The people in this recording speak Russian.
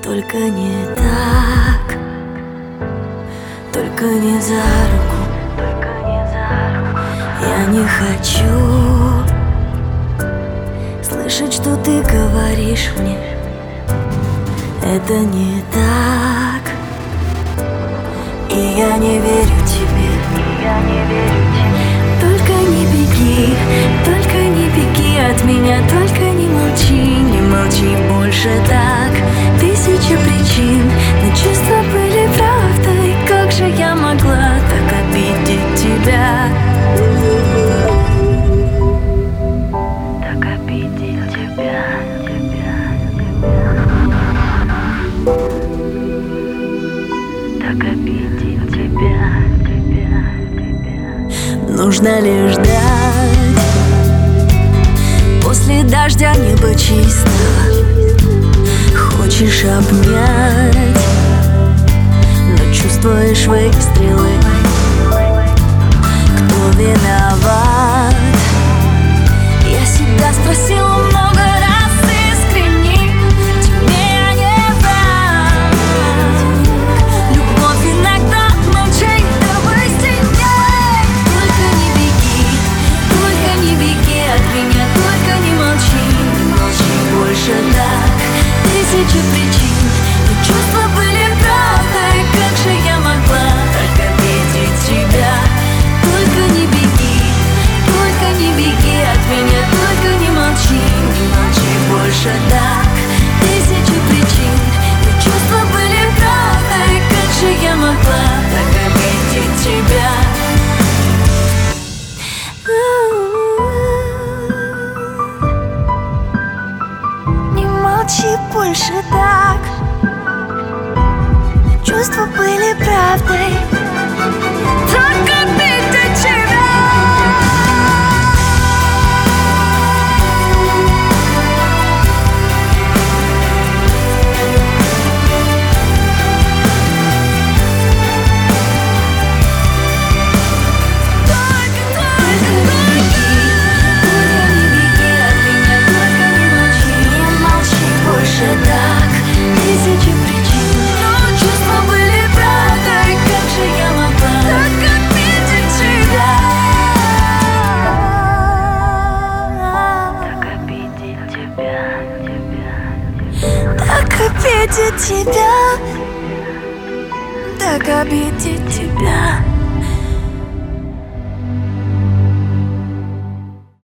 Только не так, только не за руку, только не за руку. Я не хочу слышать, что ты говоришь мне. Это не так, и я не верю тебе, и я не верю тебе. Только не беги, только не беги от меня, только не молчи больше так. Тысяча причин, но чувства были правдой. Как же я могла так обидеть тебя? Так обидеть тебя, так обидеть тебя. Нужно лишь ждать. После дождя небо чисто. Хочешь обнять, но чувствуешь выстрелы. Кто виноват? Я себя спросила много раз искренне. Тебе я не враг. Любовь иногда молчит, давай сильней. Только не беги от меня, только не молчи больше так. Тысячи причин, но чувства были правдой. Как же я могла так обидеть тебя? Только не беги от меня, только не молчи больше так. Тысячи причин, но чувства были правдой. Как же я могла так обидеть тебя? Молчи больше так. Чувства были правдой. Так обидеть тебя. Так обидеть тебя, так обидеть тебя.